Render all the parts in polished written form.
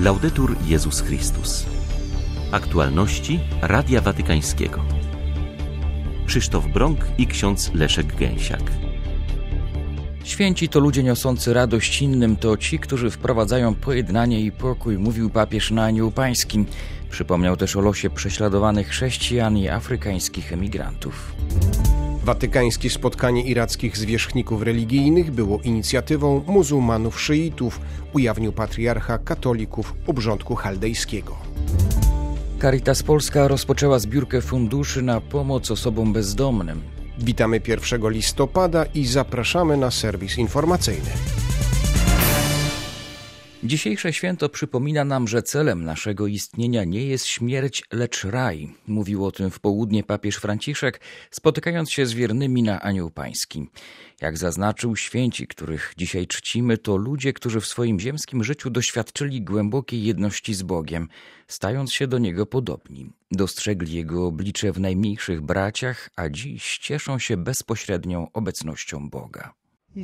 Laudetur Jezus Chrystus. Aktualności Radia Watykańskiego. Krzysztof Brąk i ksiądz Leszek Gęsiak. Święci to ludzie niosący radość innym, to ci, którzy wprowadzają pojednanie i pokój, mówił papież na Anioł Pańskim. Przypomniał też o losie prześladowanych chrześcijan i afrykańskich emigrantów. Watykańskie spotkanie irackich zwierzchników religijnych było inicjatywą muzułmanów szyitów, ujawnił patriarcha katolików obrządku chaldejskiego. Caritas Polska rozpoczęła zbiórkę funduszy na pomoc osobom bezdomnym. Witamy 1 listopada i zapraszamy na serwis informacyjny. Dzisiejsze święto przypomina nam, że celem naszego istnienia nie jest śmierć, lecz raj. Mówił o tym w południe papież Franciszek, spotykając się z wiernymi na Anioł Pański. Jak zaznaczył, święci, których dzisiaj czcimy, to ludzie, którzy w swoim ziemskim życiu doświadczyli głębokiej jedności z Bogiem, stając się do Niego podobni. Dostrzegli Jego oblicze w najmniejszych braciach, a dziś cieszą się bezpośrednią obecnością Boga.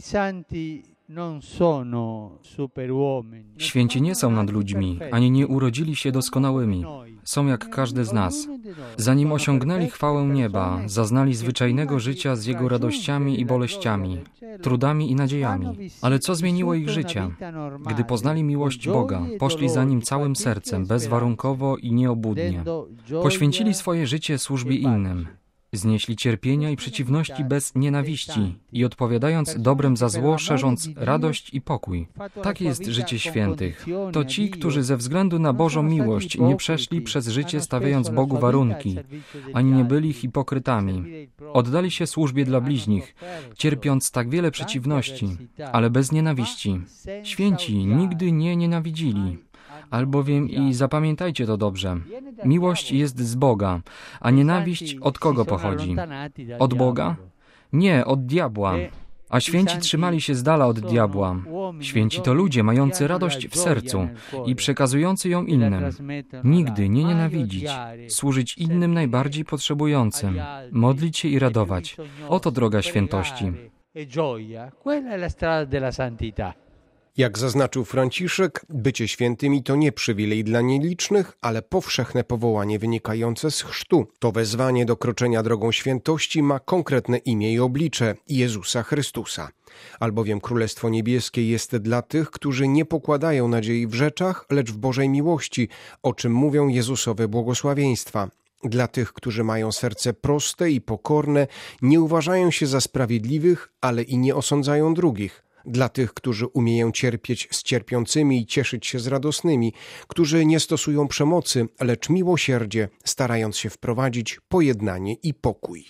Święci nie są nad ludźmi, ani nie urodzili się doskonałymi. Są jak każdy z nas. Zanim osiągnęli chwałę nieba, zaznali zwyczajnego życia z jego radościami i boleściami, trudami i nadziejami. Ale co zmieniło ich życie? Gdy poznali miłość Boga, poszli za Nim całym sercem, bezwarunkowo i nieobłudnie. Poświęcili swoje życie służbie innym. Znieśli cierpienia i przeciwności bez nienawiści i odpowiadając dobrem za zło, szerząc radość i pokój. Tak jest życie świętych. To ci, którzy ze względu na Bożą miłość nie przeszli przez życie stawiając Bogu warunki, ani nie byli hipokrytami. Oddali się służbie dla bliźnich, cierpiąc tak wiele przeciwności, ale bez nienawiści. Święci nigdy nie nienawidzili. Albowiem i zapamiętajcie to dobrze, miłość jest z Boga, a nienawiść od kogo pochodzi? Od Boga? Nie, od diabła. A święci trzymali się z dala od diabła. Święci to ludzie mający radość w sercu i przekazujący ją innym. Nigdy nie nienawidzić, służyć innym najbardziej potrzebującym, modlić się i radować. Oto droga świętości. Jak zaznaczył Franciszek, bycie świętymi to nie przywilej dla nielicznych, ale powszechne powołanie wynikające z chrztu. To wezwanie do kroczenia drogą świętości ma konkretne imię i oblicze Jezusa Chrystusa. Albowiem Królestwo Niebieskie jest dla tych, którzy nie pokładają nadziei w rzeczach, lecz w Bożej miłości, o czym mówią Jezusowe błogosławieństwa. Dla tych, którzy mają serce proste i pokorne, nie uważają się za sprawiedliwych, ale i nie osądzają drugich. Dla tych, którzy umieją cierpieć z cierpiącymi i cieszyć się z radosnymi, którzy nie stosują przemocy, lecz miłosierdzie, starając się wprowadzić pojednanie i pokój.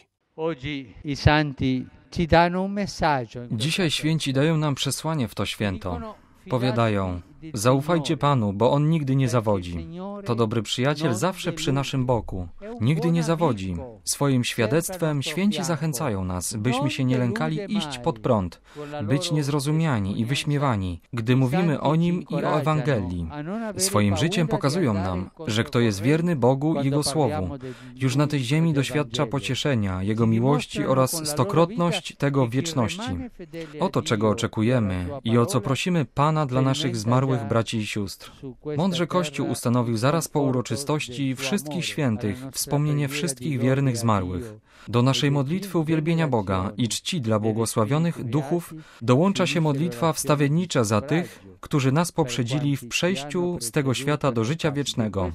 Dzisiaj święci dają nam przesłanie w to święto. Powiadają: zaufajcie Panu, bo On nigdy nie zawodzi. To dobry przyjaciel zawsze przy naszym boku. Nigdy nie zawodzi. Swoim świadectwem święci zachęcają nas, byśmy się nie lękali iść pod prąd, być niezrozumiani i wyśmiewani, gdy mówimy o Nim i o Ewangelii. Swoim życiem pokazują nam, że kto jest wierny Bogu i Jego Słowu, już na tej ziemi doświadcza pocieszenia, Jego miłości oraz stokrotność tego w wieczności. Oto czego oczekujemy i o co prosimy Pana dla naszych zmarłych braci i sióstr. Mądrze Kościół ustanowił zaraz po uroczystości wszystkich świętych wspomnienie wszystkich wiernych zmarłych. Do naszej modlitwy uwielbienia Boga i czci dla błogosławionych duchów dołącza się modlitwa wstawiennicza za tych, którzy nas poprzedzili w przejściu z tego świata do życia wiecznego.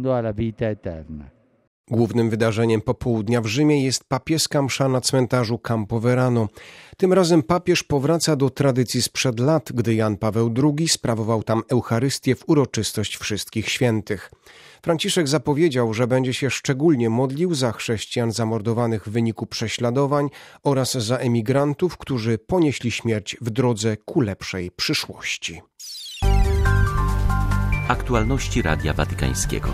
Głównym wydarzeniem popołudnia w Rzymie jest papieska msza na cmentarzu Campo Verano. Tym razem papież powraca do tradycji sprzed lat, gdy Jan Paweł II sprawował tam Eucharystię w uroczystość Wszystkich Świętych. Franciszek zapowiedział, że będzie się szczególnie modlił za chrześcijan zamordowanych w wyniku prześladowań oraz za emigrantów, którzy ponieśli śmierć w drodze ku lepszej przyszłości. Aktualności Radia Watykańskiego.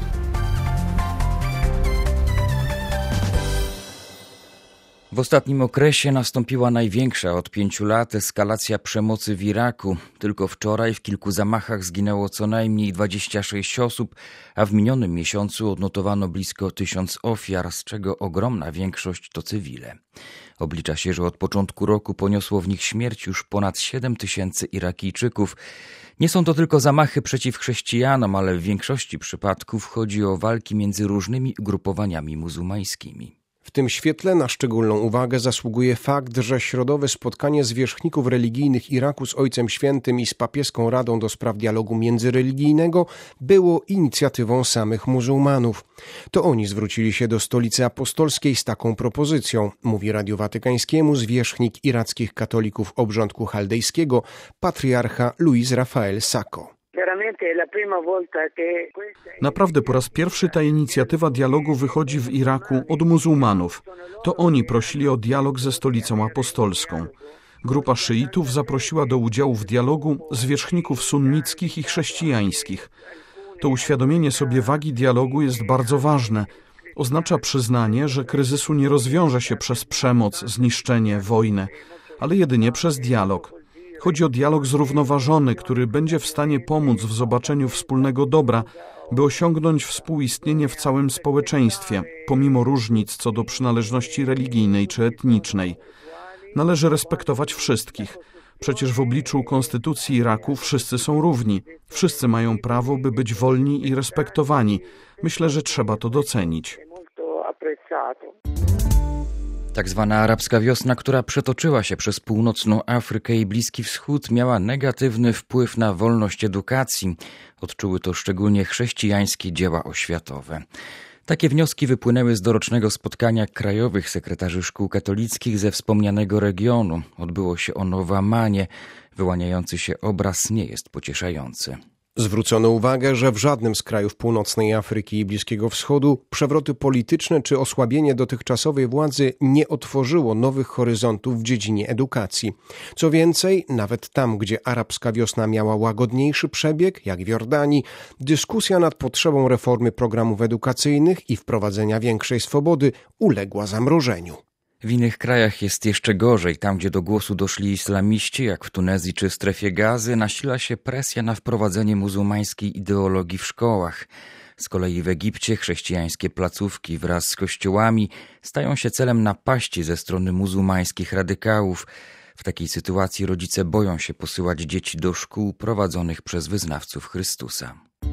W ostatnim okresie nastąpiła największa od 5 lat eskalacja przemocy w Iraku. Tylko wczoraj w kilku zamachach zginęło co najmniej 26 osób, a w minionym miesiącu odnotowano blisko 1000 ofiar, z czego ogromna większość to cywile. Oblicza się, że od początku roku poniosło w nich śmierć już ponad 7000 Irakijczyków. Nie są to tylko zamachy przeciw chrześcijanom, ale w większości przypadków chodzi o walki między różnymi ugrupowaniami muzułmańskimi. W tym świetle na szczególną uwagę zasługuje fakt, że środowe spotkanie zwierzchników religijnych Iraku z Ojcem Świętym i z Papieską Radą do Spraw Dialogu Międzyreligijnego było inicjatywą samych muzułmanów. To oni zwrócili się do Stolicy Apostolskiej z taką propozycją, mówi Radiu Watykańskiemu zwierzchnik irackich katolików obrządku chaldejskiego, patriarcha Luis Rafael Sacco. Naprawdę po raz pierwszy ta inicjatywa dialogu wychodzi w Iraku od muzułmanów. To oni prosili o dialog ze Stolicą Apostolską. Grupa szyitów zaprosiła do udziału w dialogu zwierzchników sunnickich i chrześcijańskich. To uświadomienie sobie wagi dialogu jest bardzo ważne. Oznacza przyznanie, że kryzysu nie rozwiąże się przez przemoc, zniszczenie, wojnę, ale jedynie przez dialog. Chodzi o dialog zrównoważony, który będzie w stanie pomóc w zobaczeniu wspólnego dobra, by osiągnąć współistnienie w całym społeczeństwie, pomimo różnic co do przynależności religijnej czy etnicznej. Należy respektować wszystkich. Przecież w obliczu konstytucji Iraku wszyscy są równi. Wszyscy mają prawo, by być wolni i respektowani. Myślę, że trzeba to docenić. Tak zwana arabska wiosna, która przetoczyła się przez północną Afrykę i Bliski Wschód, miała negatywny wpływ na wolność edukacji. Odczuły to szczególnie chrześcijańskie dzieła oświatowe. Takie wnioski wypłynęły z dorocznego spotkania krajowych sekretarzy szkół katolickich ze wspomnianego regionu. Odbyło się ono w Amanie. Wyłaniający się obraz nie jest pocieszający. Zwrócono uwagę, że w żadnym z krajów północnej Afryki i Bliskiego Wschodu przewroty polityczne czy osłabienie dotychczasowej władzy nie otworzyło nowych horyzontów w dziedzinie edukacji. Co więcej, nawet tam, gdzie arabska wiosna miała łagodniejszy przebieg, jak w Jordanii, dyskusja nad potrzebą reformy programów edukacyjnych i wprowadzenia większej swobody uległa zamrożeniu. W innych krajach jest jeszcze gorzej. Tam, gdzie do głosu doszli islamiści, jak w Tunezji czy strefie Gazy, nasila się presja na wprowadzenie muzułmańskiej ideologii w szkołach. Z kolei w Egipcie chrześcijańskie placówki wraz z kościołami stają się celem napaści ze strony muzułmańskich radykałów. W takiej sytuacji rodzice boją się posyłać dzieci do szkół prowadzonych przez wyznawców Chrystusa.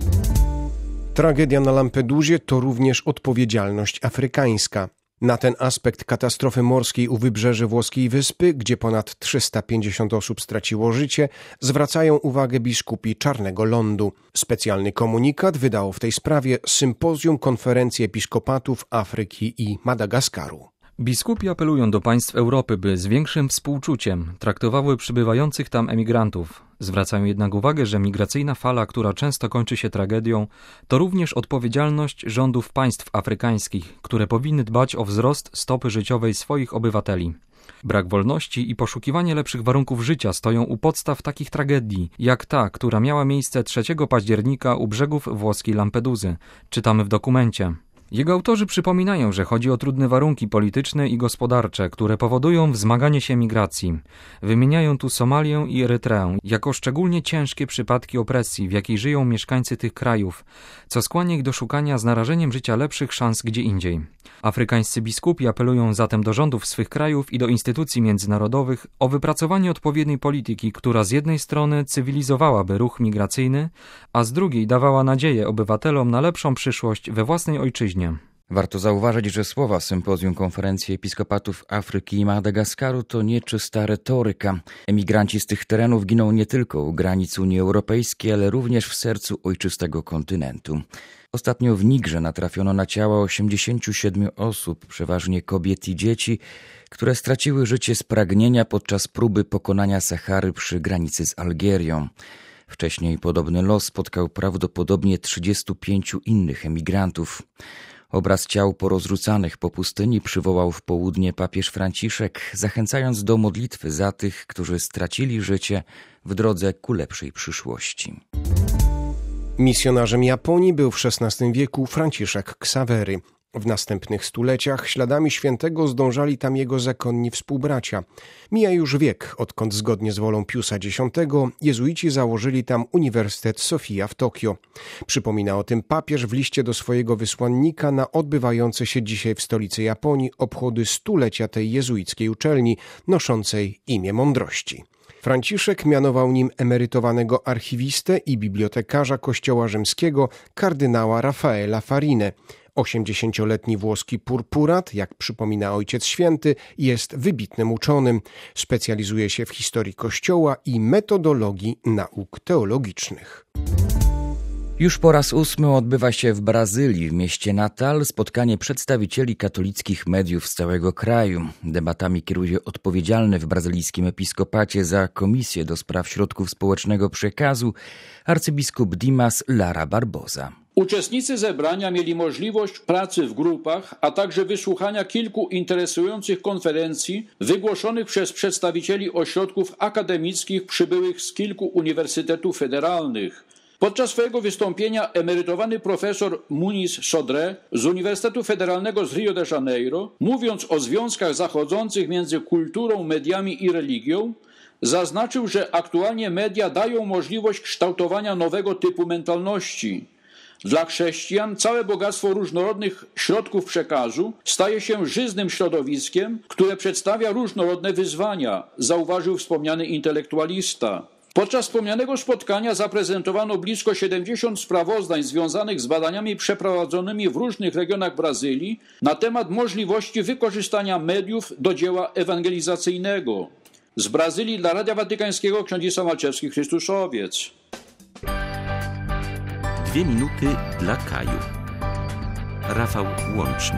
Tragedia na Lampedusie to również odpowiedzialność afrykańska. Na ten aspekt katastrofy morskiej u wybrzeży włoskiej wyspy, gdzie ponad 350 osób straciło życie, zwracają uwagę biskupi Czarnego Lądu. Specjalny komunikat wydało w tej sprawie Sympozjum Konferencji Episkopatów Afryki i Madagaskaru. Biskupi apelują do państw Europy, by z większym współczuciem traktowały przybywających tam emigrantów. Zwracają jednak uwagę, że migracyjna fala, która często kończy się tragedią, to również odpowiedzialność rządów państw afrykańskich, które powinny dbać o wzrost stopy życiowej swoich obywateli. Brak wolności i poszukiwanie lepszych warunków życia stoją u podstaw takich tragedii, jak ta, która miała miejsce 3 października u brzegów włoskiej Lampedusy. Czytamy w dokumencie. Jego autorzy przypominają, że chodzi o trudne warunki polityczne i gospodarcze, które powodują wzmaganie się migracji. Wymieniają tu Somalię i Erytreę jako szczególnie ciężkie przypadki opresji, w jakiej żyją mieszkańcy tych krajów, co skłania ich do szukania z narażeniem życia lepszych szans gdzie indziej. Afrykańscy biskupi apelują zatem do rządów swych krajów i do instytucji międzynarodowych o wypracowanie odpowiedniej polityki, która z jednej strony cywilizowałaby ruch migracyjny, a z drugiej dawała nadzieję obywatelom na lepszą przyszłość we własnej ojczyźnie. Warto zauważyć, że słowa Sympozjum Konferencji Episkopatów Afryki i Madagaskaru to nieczysta retoryka. Emigranci z tych terenów giną nie tylko u granic Unii Europejskiej, ale również w sercu ojczystego kontynentu. Ostatnio w Nigrze natrafiono na ciała 87 osób, przeważnie kobiet i dzieci, które straciły życie z pragnienia podczas próby pokonania Sahary przy granicy z Algierią. Wcześniej podobny los spotkał prawdopodobnie 35 innych emigrantów. Obraz ciał porozrzucanych po pustyni przywołał w południe papież Franciszek, zachęcając do modlitwy za tych, którzy stracili życie w drodze ku lepszej przyszłości. Misjonarzem Japonii był w XVI wieku Franciszek Ksawery. W następnych stuleciach śladami świętego zdążali tam jego zakonni współbracia. Mija już wiek, odkąd zgodnie z wolą Piusa X jezuici założyli tam Uniwersytet Sofia w Tokio. Przypomina o tym papież w liście do swojego wysłannika na odbywające się dzisiaj w stolicy Japonii obchody stulecia tej jezuickiej uczelni noszącej imię mądrości. Franciszek mianował nim emerytowanego archiwistę i bibliotekarza Kościoła Rzymskiego kardynała Raffaella Farinę. 80-letni włoski purpurat, jak przypomina Ojciec Święty, jest wybitnym uczonym. Specjalizuje się w historii Kościoła i metodologii nauk teologicznych. Już po raz 8 odbywa się w Brazylii, w mieście Natal, spotkanie przedstawicieli katolickich mediów z całego kraju. Debatami kieruje odpowiedzialny w brazylijskim episkopacie za Komisję do Spraw Środków Społecznego Przekazu arcybiskup Dimas Lara Barbosa. Uczestnicy zebrania mieli możliwość pracy w grupach, a także wysłuchania kilku interesujących konferencji wygłoszonych przez przedstawicieli ośrodków akademickich przybyłych z kilku uniwersytetów federalnych. Podczas swojego wystąpienia emerytowany profesor Muniz Sodré z Uniwersytetu Federalnego z Rio de Janeiro, mówiąc o związkach zachodzących między kulturą, mediami i religią, zaznaczył, że aktualnie media dają możliwość kształtowania nowego typu mentalności. Dla chrześcijan całe bogactwo różnorodnych środków przekazu staje się żyznym środowiskiem, które przedstawia różnorodne wyzwania, zauważył wspomniany intelektualista. Podczas wspomnianego spotkania zaprezentowano blisko 70 sprawozdań związanych z badaniami przeprowadzonymi w różnych regionach Brazylii na temat możliwości wykorzystania mediów do dzieła ewangelizacyjnego. Z Brazylii dla Radia Watykańskiego ksiądz Malczewski, Chrystuszowiec. 2 minuty dla Kaju. Rafał Łączny.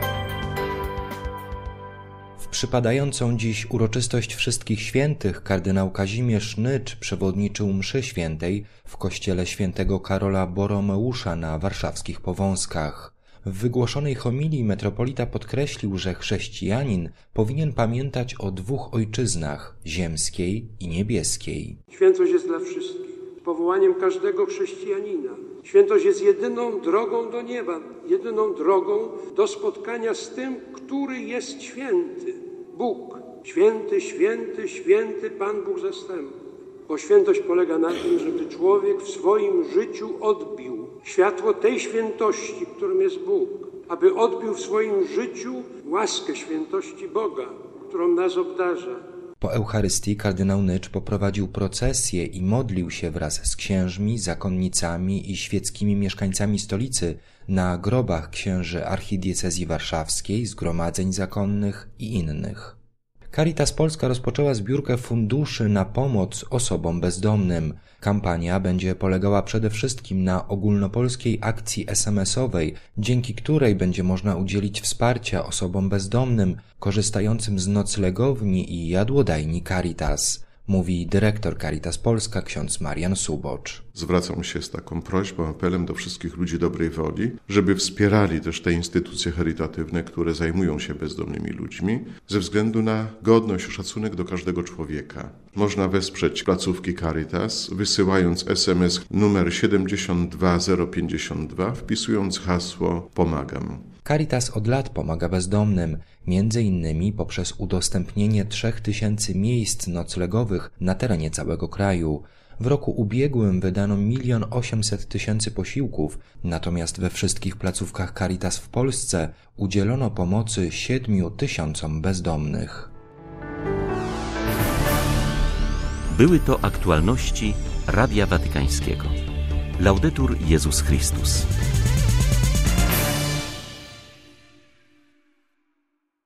W przypadającą dziś uroczystość Wszystkich Świętych kardynał Kazimierz Nycz przewodniczył mszy świętej w kościele świętego Karola Boromeusza na warszawskich Powązkach. W wygłoszonej homilii metropolita podkreślił, że chrześcijanin powinien pamiętać o 2 ojczyznach, ziemskiej i niebieskiej. Świętość jest dla wszystkich, powołaniem każdego chrześcijanina. Świętość jest jedyną drogą do nieba, jedyną drogą do spotkania z tym, który jest święty. Bóg. Święty, święty, święty Pan Bóg zastępów. Bo świętość polega na tym, żeby człowiek w swoim życiu odbił światło tej świętości, którym jest Bóg. Aby odbił w swoim życiu łaskę świętości Boga, którą nas obdarza. Po Eucharystii kardynał Nycz poprowadził procesję i modlił się wraz z księżmi, zakonnicami i świeckimi mieszkańcami stolicy na grobach księży archidiecezji warszawskiej, zgromadzeń zakonnych i innych. Caritas Polska rozpoczęła zbiórkę funduszy na pomoc osobom bezdomnym. Kampania będzie polegała przede wszystkim na ogólnopolskiej akcji SMS-owej, dzięki której będzie można udzielić wsparcia osobom bezdomnym korzystającym z noclegowni i jadłodajni Caritas, mówi dyrektor Caritas Polska ksiądz Marian Subocz. Zwracam się z taką prośbą, apelem do wszystkich ludzi dobrej woli, żeby wspierali też te instytucje charytatywne, które zajmują się bezdomnymi ludźmi, ze względu na godność i szacunek do każdego człowieka. Można wesprzeć placówki Caritas, wysyłając SMS numer 72052, wpisując hasło „Pomagam”. Caritas od lat pomaga bezdomnym, między innymi poprzez udostępnienie 3000 miejsc noclegowych na terenie całego kraju. W roku ubiegłym wydano 1 800 000 posiłków, natomiast we wszystkich placówkach Caritas w Polsce udzielono pomocy 7 000 bezdomnych. Były to aktualności Radia Watykańskiego. Laudetur Jezus Chrystus.